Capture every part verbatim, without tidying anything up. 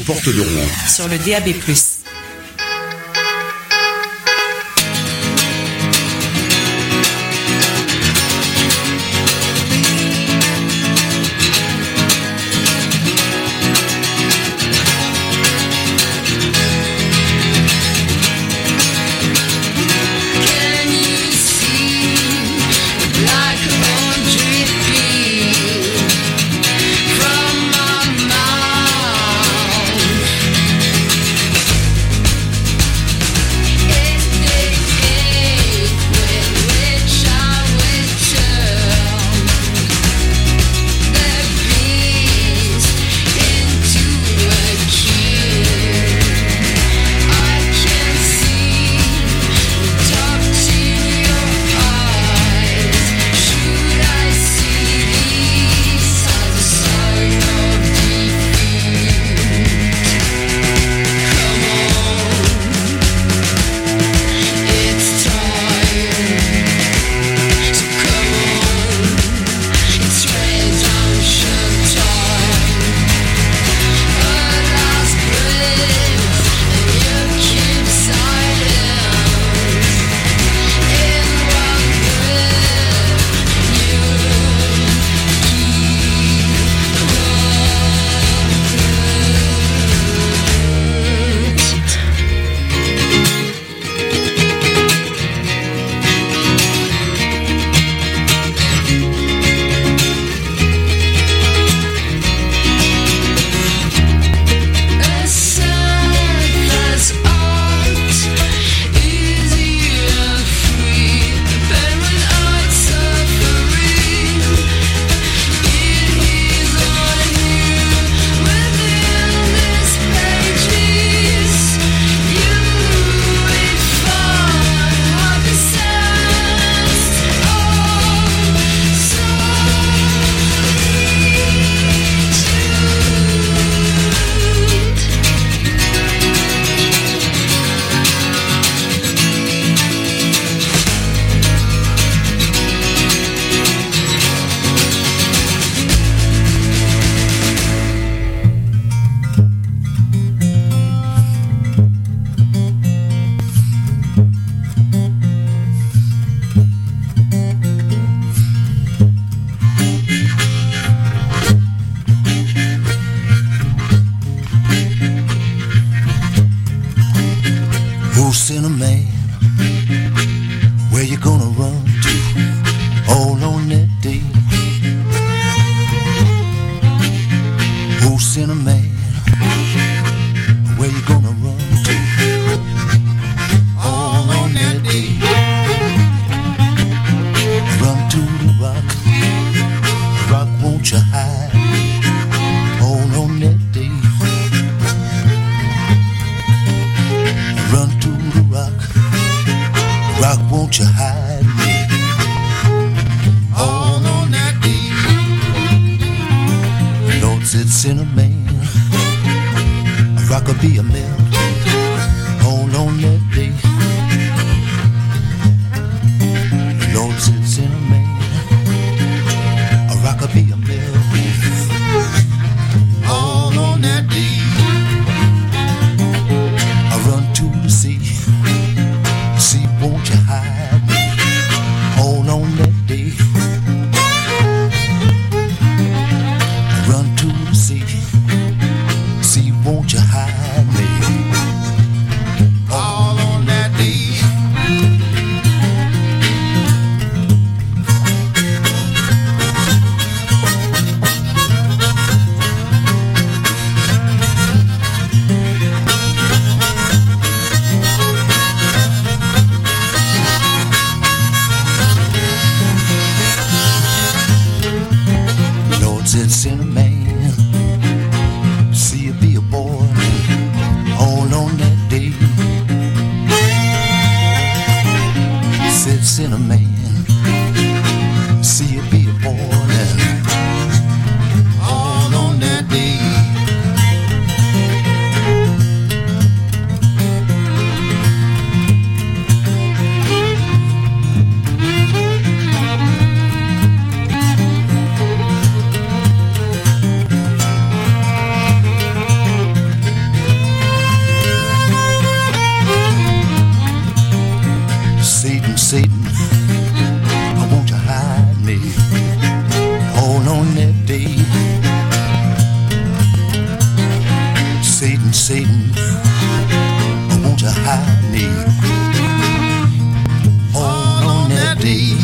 portes de Rouen. Sur le D A B plus. Run to the rock. I need. All on that day.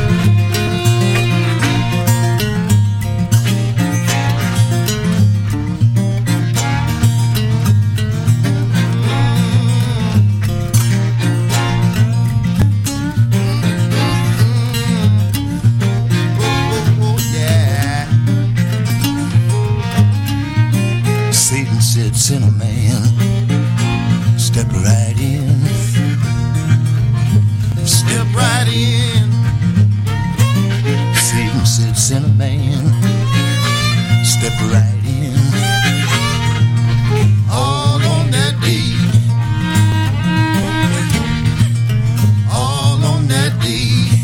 In a man, step right in, step right in. Satan sits in a man, step right in. All on that day, all on that day.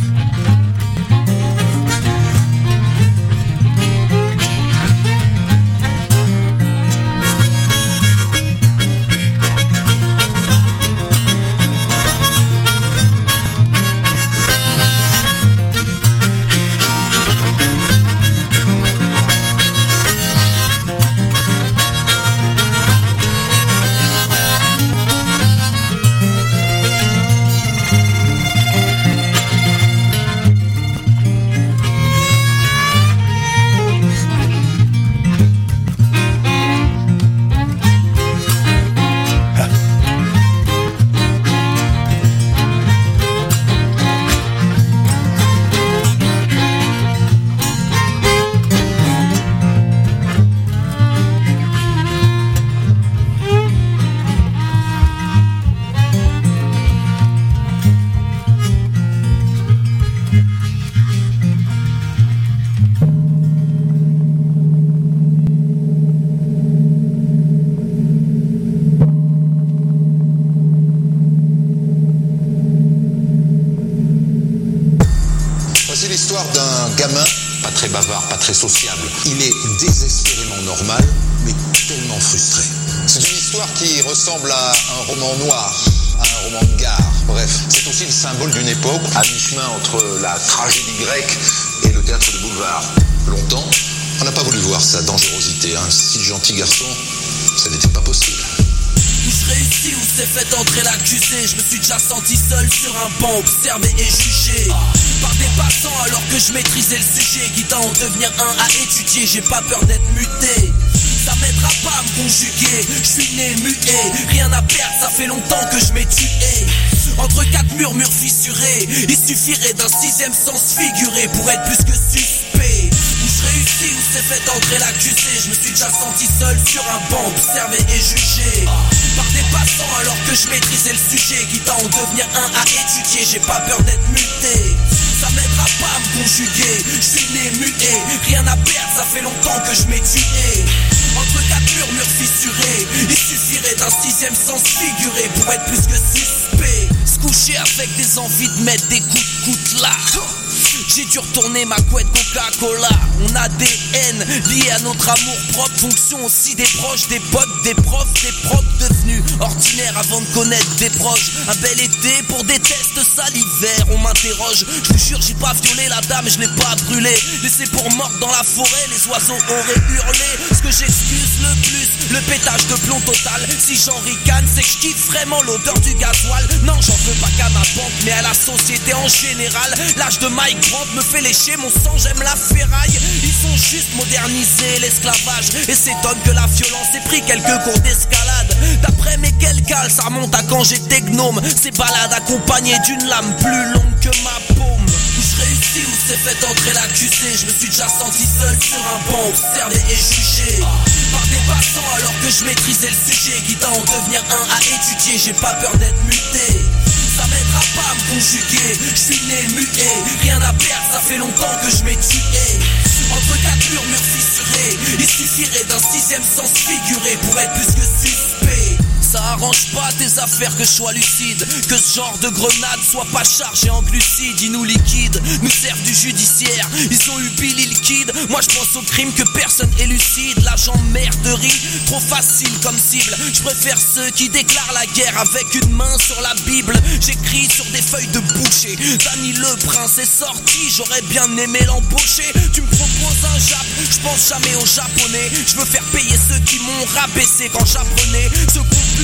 Très sociable. Il est désespérément normal, mais tellement frustré. C'est une histoire qui ressemble à un roman noir, à un roman de gare. Bref, c'est aussi le symbole d'une époque à mi-chemin entre la tragédie grecque et le théâtre de boulevard. Longtemps, on n'a pas voulu voir sa dangerosité. Un si gentil garçon, ça n'était pas possible. Où je réussis, où s'est fait entrer l'accusé. Je me suis déjà senti seul sur un banc, observé et jugé par des passants alors que je maîtrisais le sujet. Quitte à en devenir un à étudier, j'ai pas peur d'être muté. Ça m'aidera pas à me conjuguer, je suis né muet. Rien à perdre, ça fait longtemps que je m'ai tué. Entre quatre murmures fissurés, il suffirait d'un sixième sens figuré pour être plus que suspect. Où je réussis, où s'est fait entrer l'accusé. Je me suis déjà senti seul sur un banc, observé et jugé par des passants alors que je maîtrisais le sujet. Quitte à en devenir un à étudier, j'ai pas peur d'être muté. Ça m'aidera pas à me conjuguer, je suis né muet. Rien à perdre, ça fait longtemps que je m'ai tué. Entre quatre murmures fissurés, il suffirait d'un sixième sens figuré pour être plus que suspect. Se coucher avec des envies de mettre des coups de coutelas. J'ai dû retourner ma couette Coca-Cola. On a des haines liées à notre amour propre, fonction aussi des proches, des potes, des profs, des propres devenus ordinaires avant de connaître des proches. Un bel été pour des tests salivaires, on m'interroge. Je vous jure, j'ai pas violé la dame, je l'ai pas brûlé. Laissé pour morte dans la forêt, les oiseaux auraient hurlé. Ce que j'excuse le plus, le pétage de plomb total. Si j'en ricane, c'est que je kiffe vraiment l'odeur du gasoil. Non, j'en veux pas qu'à ma banque, mais à la société en général. L'âge de Mike Grant me fait lécher mon sang, j'aime la ferraille. Ils ont juste modernisé l'esclavage et s'étonnent que la violence ait pris quelques cours d'escalade. D'après mes quelques cales, ça remonte à quand j'étais gnome. Ces balades accompagnées d'une lame plus longue que ma paume. Où je réussis, où s'est fait entrer l'accusé. Je me suis déjà senti seul sur un banc, observé et jugé par des passants alors que je maîtrisais le sujet. Quitte à en devenir un à étudier, j'ai pas peur d'être muté. Ça m'aidera pas à me conjuguer, je suis né muet. Rien à perdre, ça fait longtemps que je m'ai tué. Entre quatre murmures fissurés, il suffirait d'un sixième sens figuré pour être plus que suspect. Ça arrange pas tes affaires que je sois lucide, que ce genre de grenade soit pas chargé en glucides. Ils nous liquident, nous servent du judiciaire. Ils ont eu Billy le Kid, moi je pense au crime que personne élucide. L'agent merderie, trop facile comme cible. Je préfère ceux qui déclarent la guerre avec une main sur la Bible. J'écris sur des feuilles de boucher. Danny le prince est sorti, j'aurais bien aimé l'embaucher. Tu me proposes un jap, je pense jamais aux japonais. Je veux faire payer ceux qui m'ont rabaissé quand j'apprenais. Ce qu'on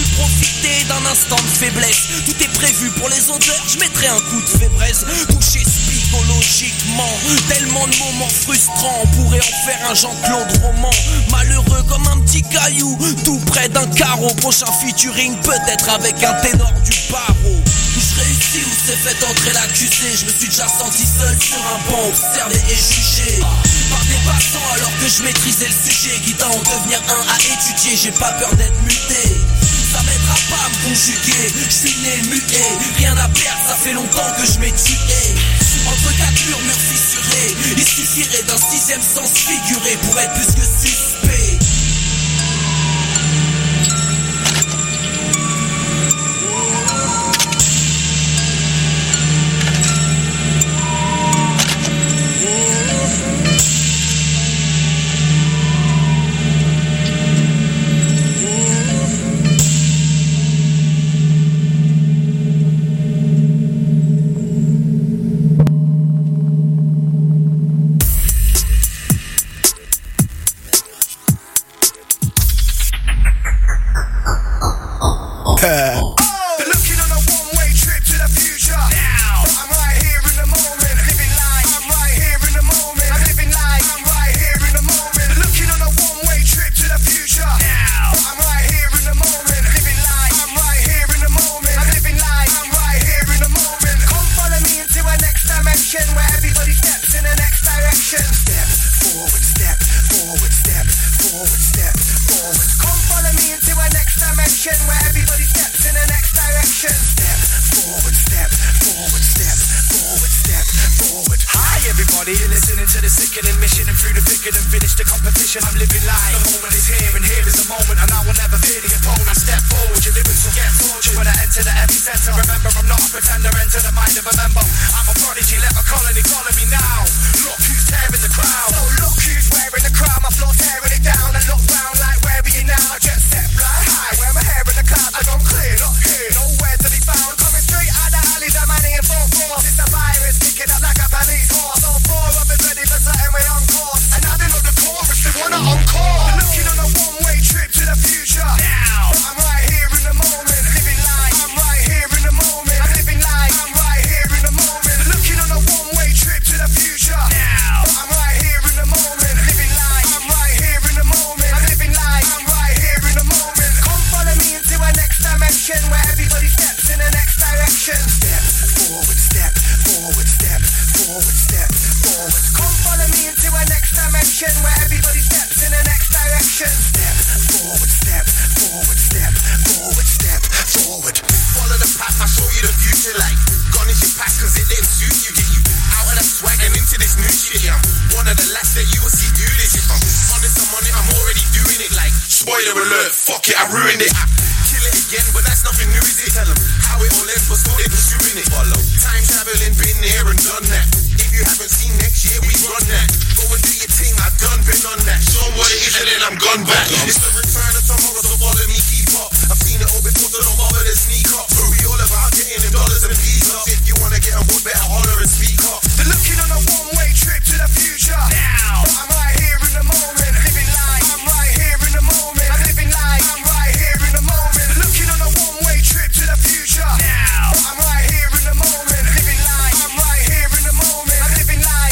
voulu profiter d'un instant de faiblesse. Tout est prévu pour les odeurs, je mettrai un coup de fébreze. Touché psychologiquement, tellement de moments frustrants. On pourrait en faire un Jean-Claude Roman. Malheureux comme un petit caillou, tout près d'un carreau. Prochain featuring peut-être avec un ténor du barreau. Où je réussis, où s'est fait entrer l'accusé. Je me suis déjà senti seul sur un banc, observé et jugé par des passants alors que je maîtrisais le sujet. Quitte à en devenir un à étudier, j'ai pas peur d'être muté. Ça m'aidera pas à me conjuguer, je suis né muet. Rien à perdre, ça fait longtemps que je m'ai tué. Entre quatre murmures fissurés, il suffirait d'un sixième sens figuré pour être plus que suspect.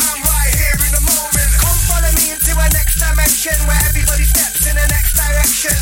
Where everybody steps in the next direction.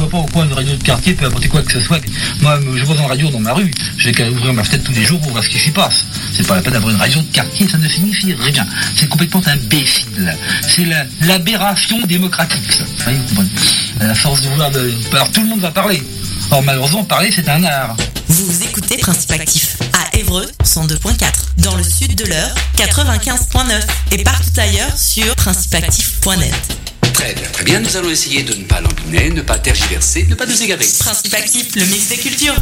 pas au coin une radio de quartier peut apporter quoi que ce soit. Moi, je vois une radio dans ma rue, je vais qu'à ouvrir ma fenêtre tous les jours pour voir ce qui s'y passe. C'est pas la peine d'avoir une radio de quartier, ça ne signifie rien. C'est complètement imbécile. C'est la, l'aberration démocratique, ça. Vous voyez, vous comprenez ? La force de vouloir de... Alors tout le monde va parler. Or malheureusement, parler, c'est un art. Vous écoutez Principe Actif à Évreux cent deux point quatre, dans le sud de l'Eure quatre-vingt-quinze point neuf et partout ailleurs sur principe actif point net. Très bien, très bien. Nous allons essayer de ne pas lambiner, ne pas tergiverser, ne pas nous égarer. Principe Actif, le mix des cultures.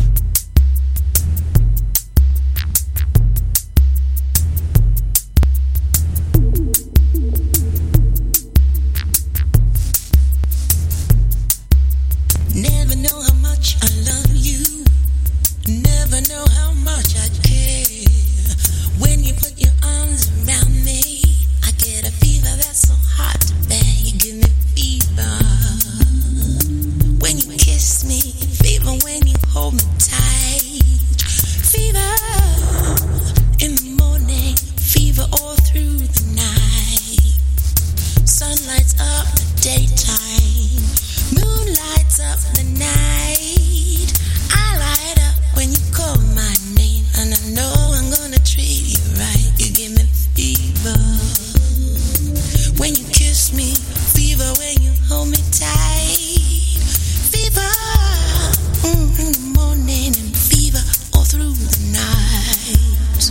Never know how much I love you. Never know how much I care. When you put your arms around me, I get a fever that's so hard to bear. You give me fever when you kiss me, fever when you hold me tight, fever in the morning, fever all through the night. Sun lights up the daytime, moon lights up the night. I light up when you call my name, and I know I'm gonna treat you right. You give me fever when you kiss me, fever when you hold me tight, fever mm, in the morning and fever all through the night.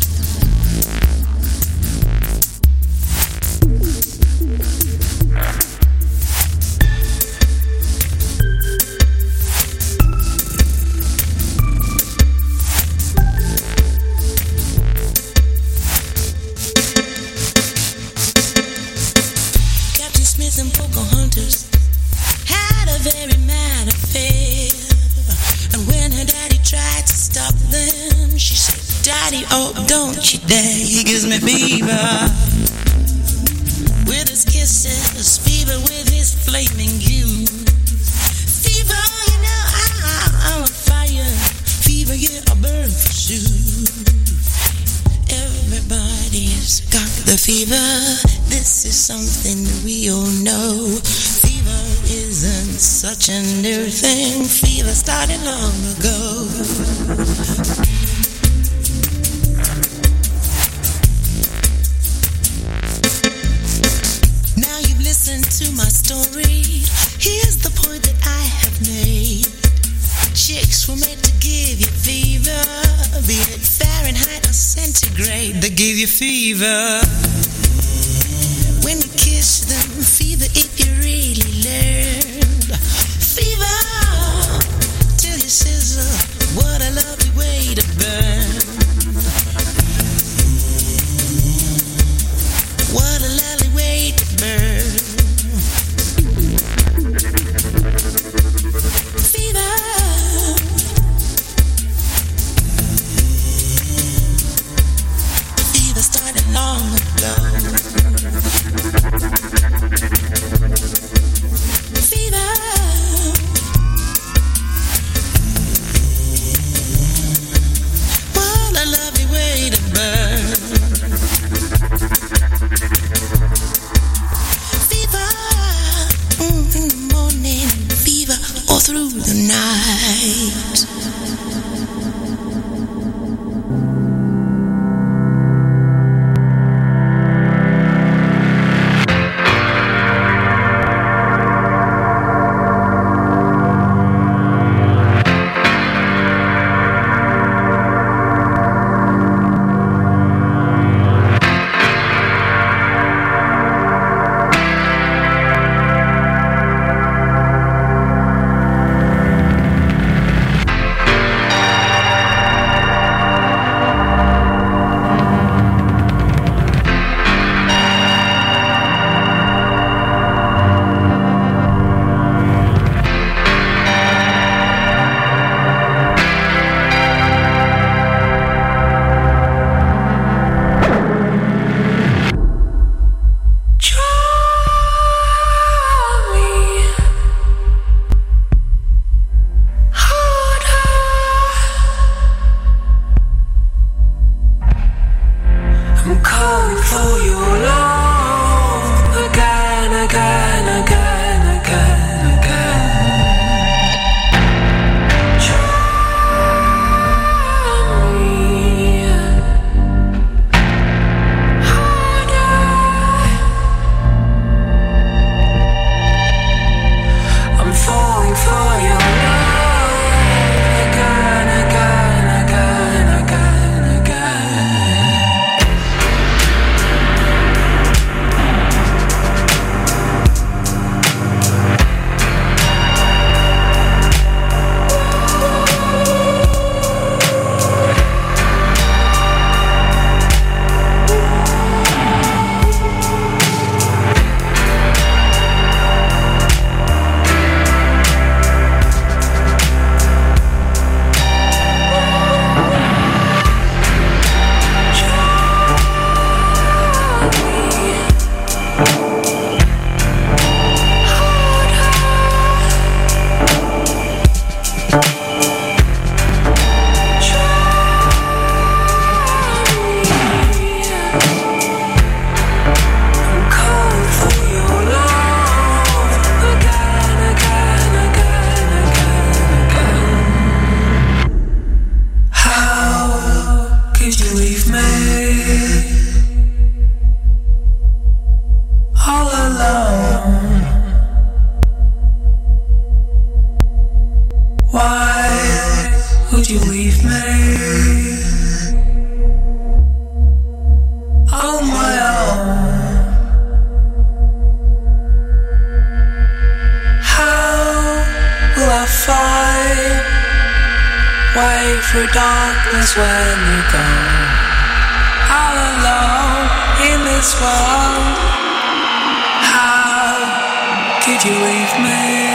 Captain Smith and Pocahontas had a very mad affair, and when her daddy tried to stop them, she said, "Daddy, oh, don't you dare, he gives me fever with his kisses, fever with his flaming youth, fever, you know, I, I'm a fire, fever, yeah, I burn for sure. Everybody's got the fever. This is something we all know. Fever isn't such a new thing. Fever started long ago. Now you've listened to my story. Here's the point that I have made. Chicks were made to give you fever, be it Fahrenheit or centigrade. They give you fever when you kiss them, fever if you really learned, fever till you sizzle. What a lovely way to burn. What a lovely way to burn. Fever. Fever started long ago. Fever. What a lovely way to burn. Fever mm, in the morning, fever all through the night. fight. Wait for darkness when you're gone. All alone in this world. How could you leave me?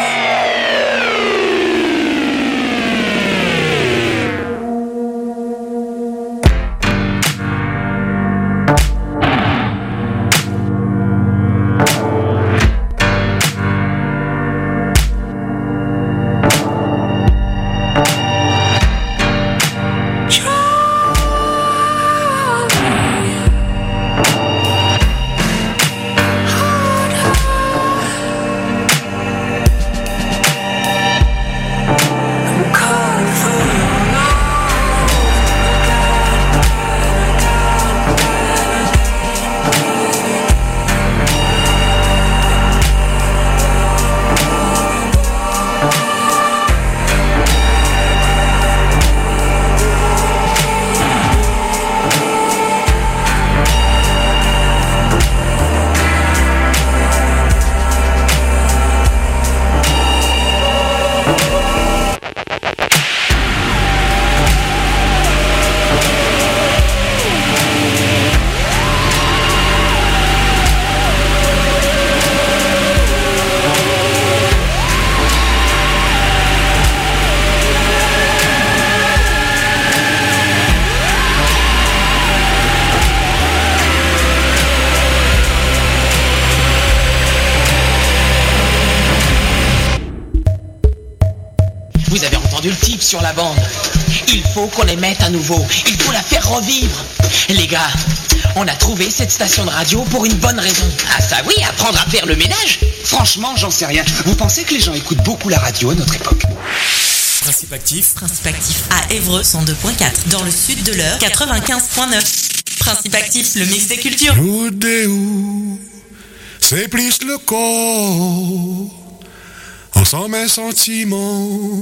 Sur la bande. Il faut qu'on les mette à nouveau. Il faut la faire revivre. Les gars, on a trouvé cette station de radio pour une bonne raison. Ah ça oui, apprendre à faire le ménage. Franchement, j'en sais rien. Vous pensez que les gens écoutent beaucoup la radio à notre époque? Principe actif. Principe actif à Évreux cent deux point quatre. Dans le sud de l'Eure quatre-vingt-quinze point neuf. Principe actif, le mix des cultures. Nous déou, c'est plus le corps. Ensemble un sentiment.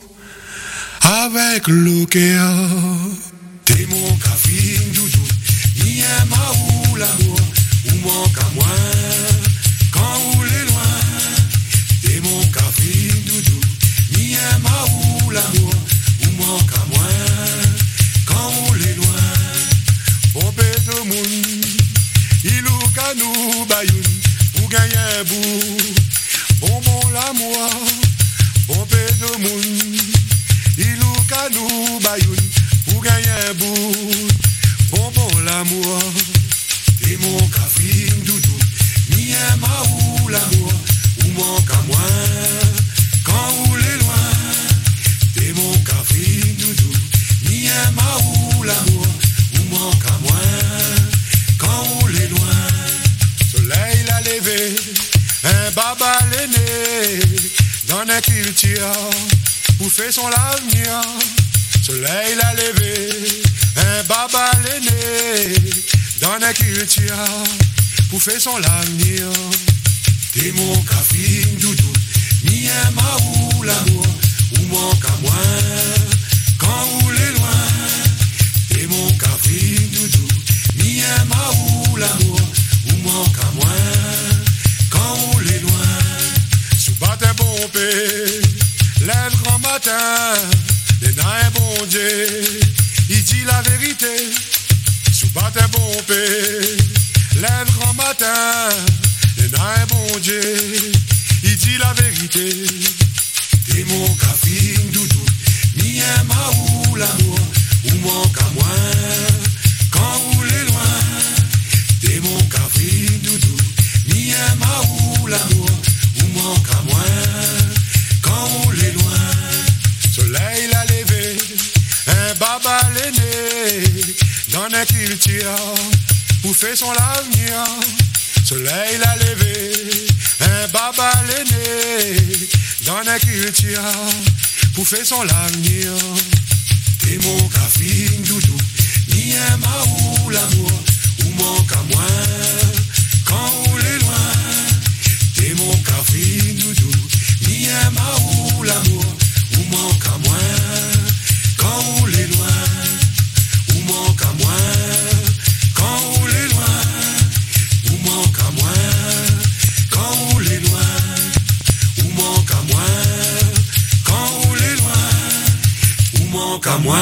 Avec l'océan, t'es mon café doudou, ni un maou l'amour, ou manque à moi, quand vous l'est loin. T'es mon café doudou, ni un maou l'amour, ou manque à moi, quand vous l'est loin. Pompé de moun, il ou canou bayoun, pour gagner un bout, bonbon l'amour, pompé de moun. Ilou kanou bayoun, pour gagner un bout, bonbon l'amour. T'es mon café doudou, ni un maou l'amour, ou manque à moi, quand vous l'est loin. T'es mon café doudou, ni un maou l'amour, ou manque à moi, quand vous l'est loin. Soleil l'a levé, un baba l'aîné, dans la culture. Pour faire son l'avenir, soleil l'a levé, un baba l'aîné, dans la culture, pour faire son l'avenir. T'es mon café doudou, ni un maou l'amour, ou manque à moi, quand vous l'est loin. T'es mon café doudou, ni un maou l'amour, ou manque à moi, quand vous l'est loin. Sous batte pompé. Lève grand matin, les nains bon Dieu, il dit la vérité, sous batte pompé. Lève grand matin, les nains bon Dieu, il dit la vérité. T'es mon café doudou, ni un maou l'amour, ou manque à moi, quand vous l'est loin. T'es mon café doudou, ni un maou l'amour, ou manque à moi. Quand on l'est loin, soleil l'a levé, un baba l'aîné, dans la culture, pour faire son l'avenir. Soleil l'a levé, un baba l'aîné, dans la culture, pour faire son l'avenir. T'es mon café doudou, ni un maou l'amour, ou manque à moi, quand on l'est loin. T'es mon café doudou, ni un maou l'amour, ou manque à moi, quand on l'est loin. Ou manque à moi, quand on l'est loin. Ou manque à moi, quand on l'est loin. Ou manque à moi, moi.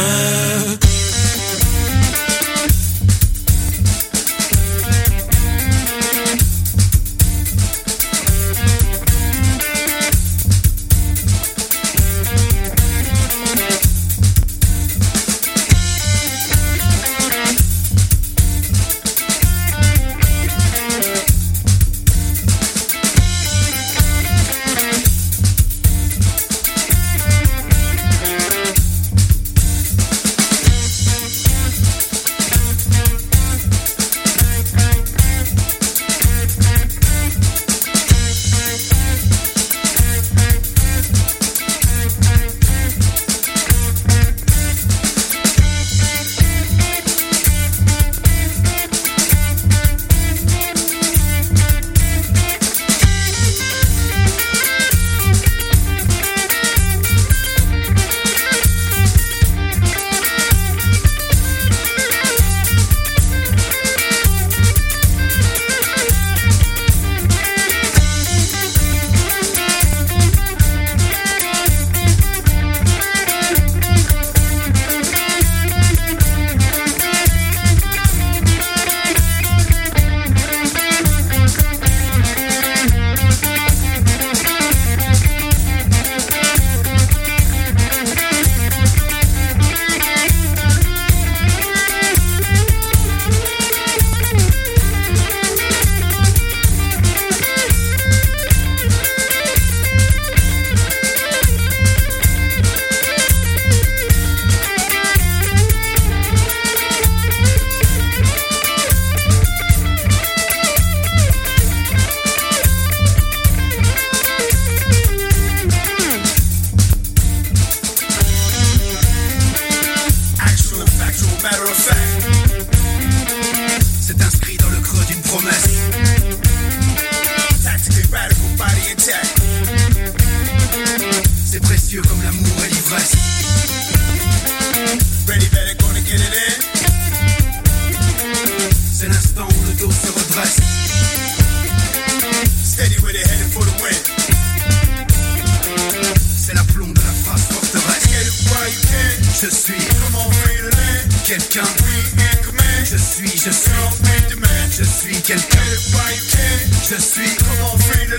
quelqu'un. Je suis, je suis, je suis quelqu'un. Je suis